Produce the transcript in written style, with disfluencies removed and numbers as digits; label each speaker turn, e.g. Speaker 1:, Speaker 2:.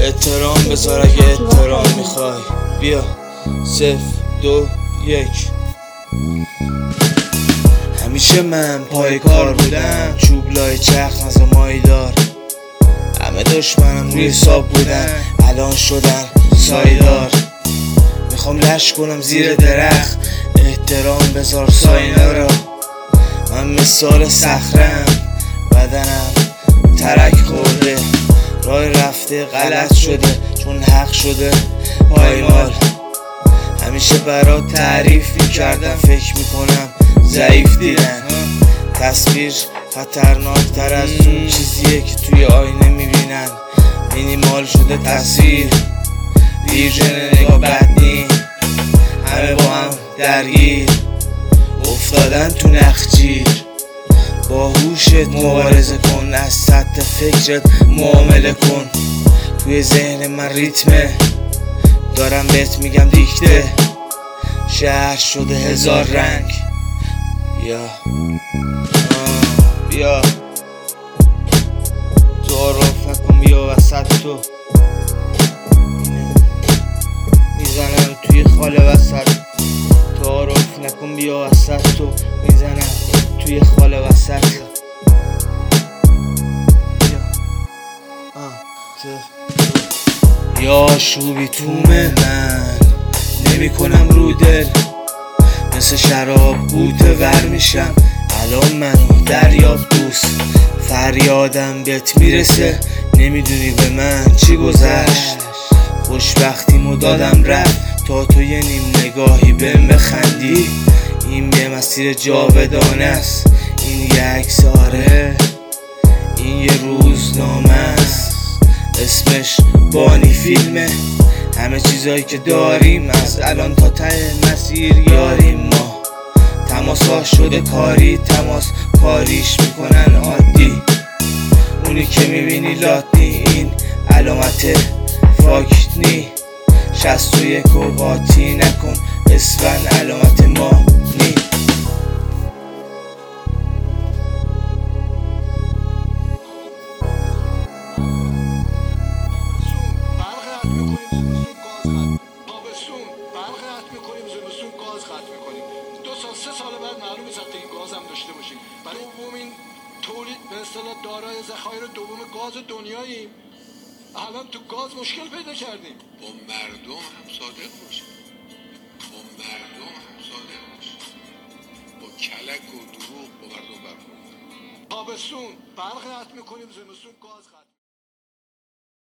Speaker 1: احترام بذار اگه احترام میخوای. بیا 0 2 1. همیشه من پای کار بودم، چوب لای چرخ نزا مایدار. همه دشمنم روی حساب بودن، الان شدن سایدار. میخوام لش کنم زیر درخت، احترام بذار ساینا را. من مثال صخره‌ام، بدنم ترک خورده، راه رفته غلط شده چون حق شده پایمال. همیشه برات تعریف میکردم، فکر میکنم ضعیف دیدن. تصویر خطرناکتر از اون چیزیه که توی آینه میبینن. مینیمال شده تصویر، ویژن نگاه بد نی، همه با هم درگیر افتادن تو نخجیر. با هوشت مبارزه کن، از سطح فکرت معامله کن. توی ذهن من ریتمه، دارم بهت میگم دیکته. شهر شده هزار رنگ. بیا تعارف نکن، بیا وسط تو. میزنم توی خاله وسط. تعارف نکن بیا وسط تو، میزنم توی خاله وسط. یا شوبی تومه من نمی کنم رو دل، مثل شراب بوته ور میشم. الان منو دریاب دوست، فریادم بهت میرسه، نمیدونی به من چی گذشت. خوشبختیمو دادم رفت تا تو یه نیم نگاهی بهم بخندی. این یه مسیر جاودانه است، این یه عکس آره، این یه روزنامه است، اسمش بانی فیلمه. همه چیزایی که داریم از الان تا ته مسیر یاریم. ما تماس ها شده کاری، تماس کاریش میکنن عادی. اونی که میبینی لاتنی، این علامت فاکتنی. 61 و قاطی نکن، اسفن علامت ما نی.
Speaker 2: سه سال بعد معلومه سطح این گاز هم داشته باشیم. برای دومین تولید به اصطلاح دارای ذخایر دوم گاز دنیاییم. الان تو گاز مشکل پیدا کردیم.
Speaker 3: با مردم هم صادق باشیم، با مردم هم صادق باشیم، با کلک و دروغ با مردم برخورد.
Speaker 2: تابستون برق قطع میکنیم، زمستون گاز قطع.